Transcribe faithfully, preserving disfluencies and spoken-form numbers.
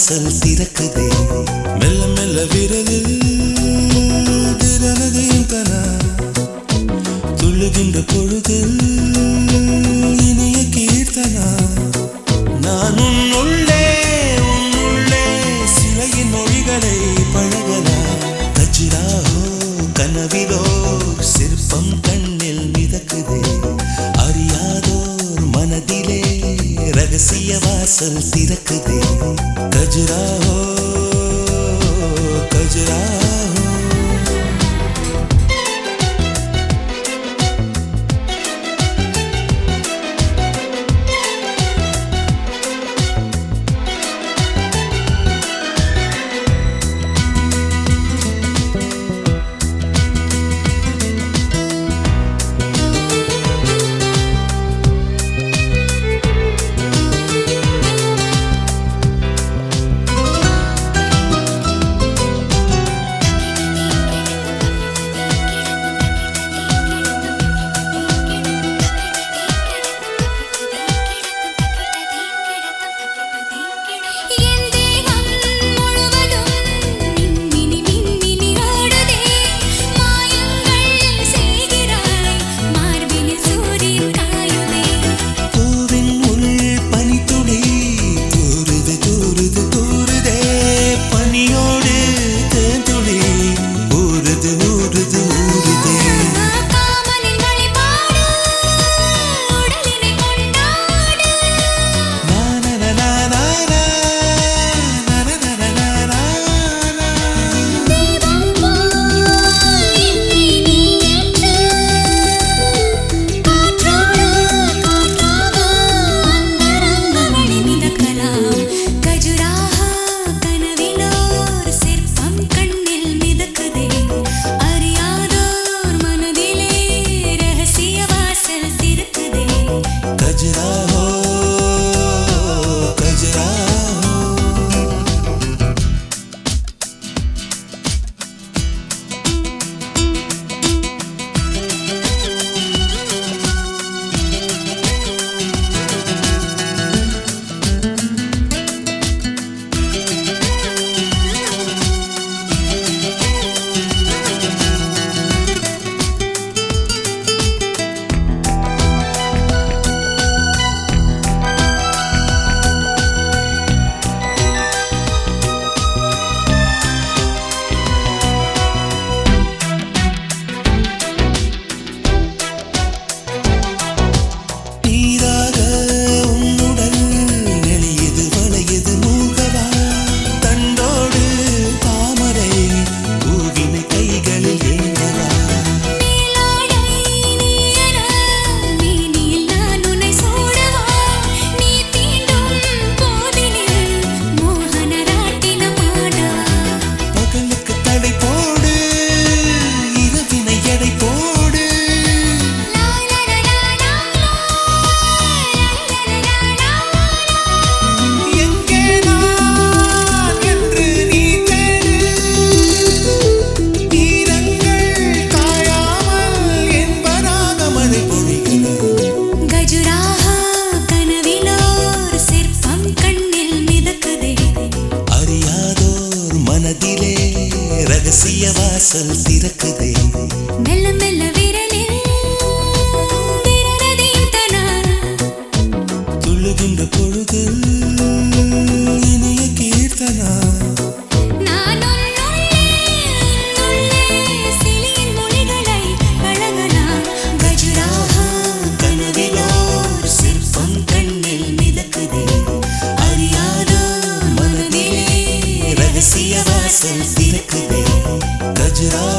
வாசல் திறக்குதே மெல்ல மெல்ல விரலில் திறனதையும் கனா துள்ளுகின்ற பொழுதில் இனிய கீர்த்தனா நான் உன்னுள்ளே உன்னுள்ளே சிலையின் மொழிகளை பழகலா கஜ்ராஹோ கனவிலோ சிற்பம் கண்ணில் மிதக்குதே அறியாதோர் மனதிலே ரகசிய வாசல் திறக்குதே கஜ்ராஹோ கஜ்ராஹோ ரகசிய வாசல் திறக்குதே மெல்ல மெல்ல விரலில் திறனதையும் தனா துள்ளுகின்ற பொழுதில் இனிய கீர்த்தனா நான் உன்னுள்ளே உன்னுள்ளே சிலையின் மொழிகளை பழகலாம் கஜ்ராஹோ கனவிலோர் சிற்பம் கண்ணில் மிதக்குதே அறியாதோர் மனதிலே ரகசிய வாசல் திறக்குதே கஜ்ராஹோ